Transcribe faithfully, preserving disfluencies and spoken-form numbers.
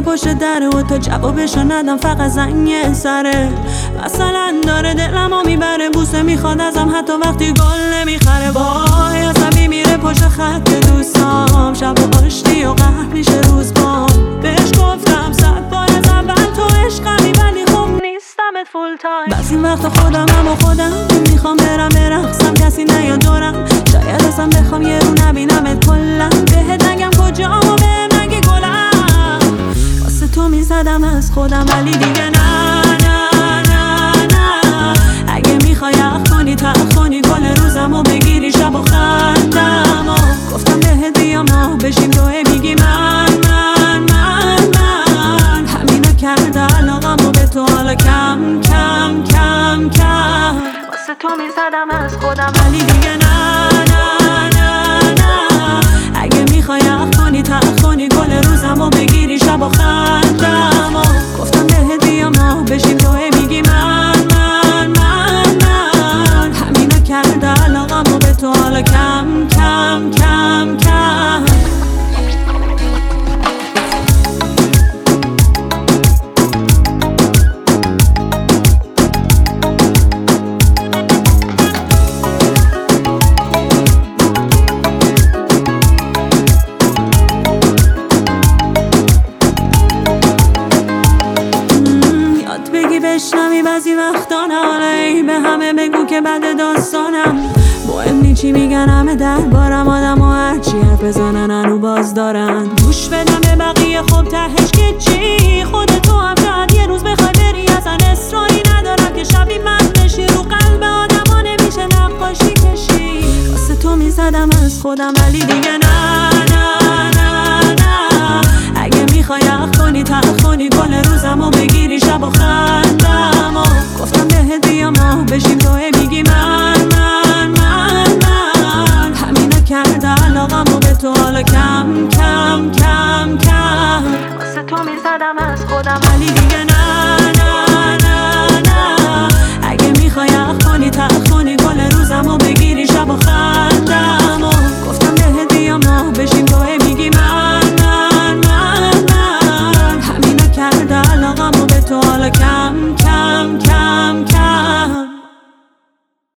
پشت دره و تا جوابشو ندم فقط زنگ سره. مثلا داره دلمو میبره، بوسه میخواد ازم حتی وقتی گل نمیخره. وای عصبی میره پشت خط دوستام، شب و آشتی و قهر میشه روز بام. بهش گفتم صد بار از اول تو عشقمی، ولی خب نیستمت فول تایم. بعضی وقتا خودمم و خودم میخوام برم برقصم، کسی نیاد دورم. شاید اصلا بخوام یه رو نبینمت کلا، بهت نگم کجام و بهم نگی گلم. واسه تو میزدم از خودم ولی دیگه نه نه نه نه. اگه میخوای عقل کنی تلخ کنی گل روزمو بگیری شب و خندم و گفتم بهت بیام نه بشیم تو میگی من من من من. همینو کرده علاقمو به تو حالا کم کم کم کم. واسه تو میزدم از خودم ولی دیگه نه نه نه نه. اگه میخوای عقل کنی تلخ کنی گل روزمو بگیری شب و خندم و گفتم بهت بیام نه بشیم تو میگی من من من من. همینو کرده علاقمو به تو حالا کم کم کم کم. بشنوی بعضی وقتا ناله به همه بگو که بعد داستانم مهم نی چی میگن همه دربارم. آدم و هرچی حرف بزنن هنو باز دارن. گوش بدم به بقیه خب تهش که چی؟ خودتو هم شاید یه روز بخوای بری، اصلا اصراری ندارم که شبی من بشی. رو قلب آدم ها نمیشه نقاشی کشی. واسه تو میزدم از خودم ولی دیگه نه نه نه نه. اگه میخوای عقل کنی تلخ کنی گل روزمو بگیری شب و خندم و گفتم بهت بیام نه بشیم تو میگی من من من من. همینو کرده علاقمو به تو حالا کم کم کم کم. واسه تو میزدم از خودم ولی دیگه نه نه نه نه. اگه میخوای عقل کنی تلخ کنی گل روزمو بگیری شب و خندم